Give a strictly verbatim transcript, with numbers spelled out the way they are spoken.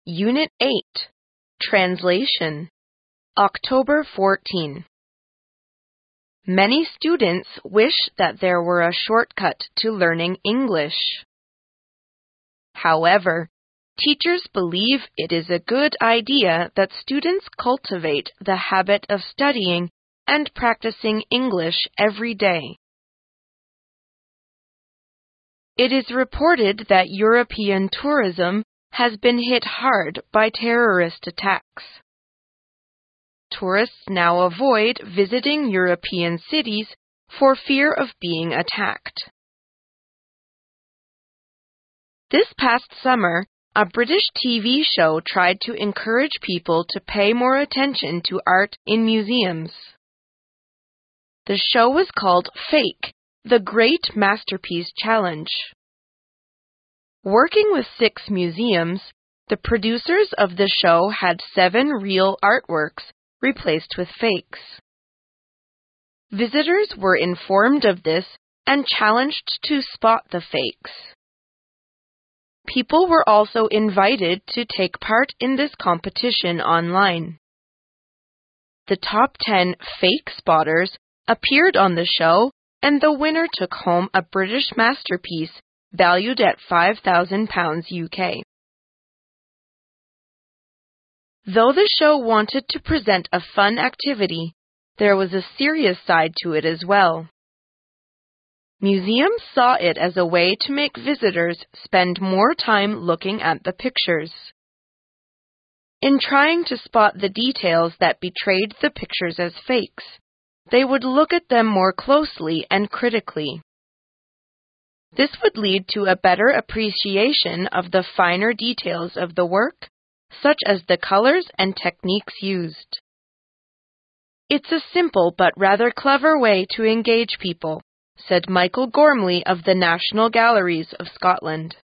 Unit eight, Translation, October fourteenth. Many students wish that there were a shortcut to learning English. However, teachers believe it is a good idea that students cultivate the habit of studying and practicing English every day. It is reported that European tourism has been hit hard by terrorist attacks. Tourists now avoid visiting European cities for fear of being attacked. This past summer, a British T V show tried to encourage people to pay more attention to art in museums. The show was called Fake, the Great Masterpiece Challenge. Working with six museums, the producers of the show had seven real artworks replaced with fakes. Visitors were informed of this and challenged to spot the fakes. People were also invited to take part in this competition online. The top ten fake spotters appeared on the show, and the winner took home a British masterpiece valued at five thousand pounds U K. Though the show wanted to present a fun activity, there was a serious side to it as well. Museums saw it as a way to make visitors spend more time looking at the pictures. In trying to spot the details that betrayed the pictures as fakes, they would look at them more closely and critically. This would lead to a better appreciation of the finer details of the work, such as the colors and techniques used. It's a simple but rather clever way to engage people, said Michael Gormley of the National Galleries of Scotland.